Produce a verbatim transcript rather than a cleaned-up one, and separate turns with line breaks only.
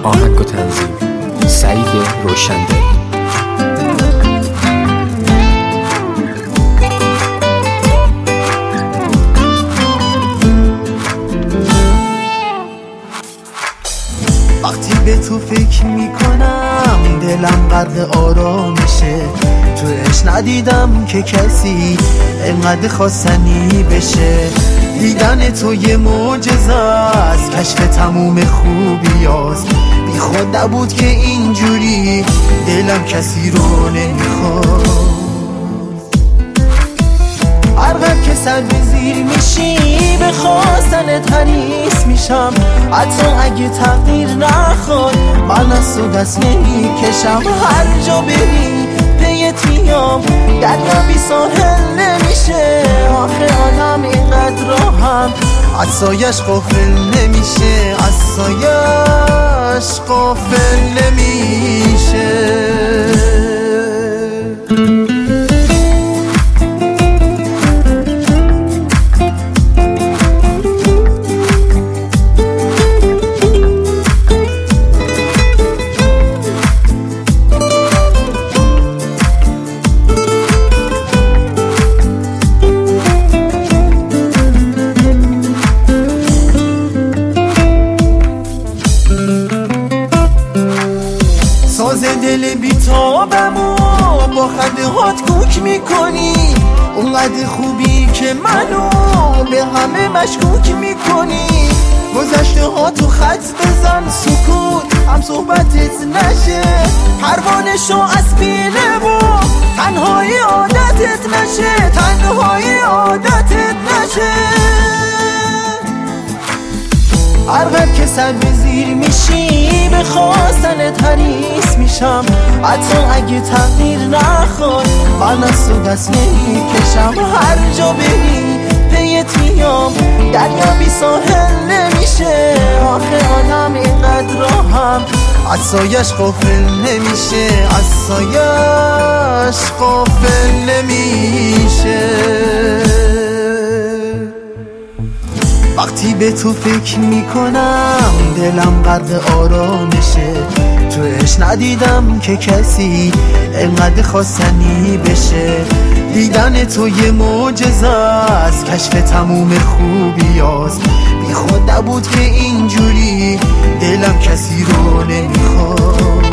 آهنگ و تنظیم سعید روشندل.
وقتی به تو فکر میکنم دلم غرق آرامشه، تو عشق ندیدم که کسی انقدر خواستنی بشه. دیدن تو یه معجزه است، کشف تموم خوبیاست. بی خود نبود که اینجوری دلم کسی رو نمیخواد. هر قدر که سر به زیر میشی به خواستنت حریص میشم. حتی اگه تقدیر نخواد من از تو دست نمیکشم. هر جا بری پیت میام، دریا بی ساحل نمیشه. آخه آدم اینقدر راهم از سایش غافل نمیشه، از سایش غافل نمیشه. ساز دل بیتابمو با خنده هات کوک میکنی. اونقدر خوبی که منو به همه مشکوک میکنی. گذشته ها تو خط بزن، سکوت هم صحبتت نشه. پروانه شو از پیله و تنهایی عادتت نشه، تنهایی عادتت نشه. هر قدر که سر به زیر میشی به خواستنت حریص میشم. حتی اگه تقدیر نخواد من از تو دست نمیکشم. هر جا بری پیت میام، دریا بی ساحل نمیشه. آخه آدم اینقدر راهم از سایش غافل نمیشه، از سایش غافل نمیشه. وقتی به تو فکر میکنم دلم غرق آرامشه، تو عشق ندیدم که کسی انقدر خواستنی بشه. دیدن تو یه معجزه است، کشف تموم خوبیاست. بی خود نبود که اینجوری دلم کسی رو نمیخواد.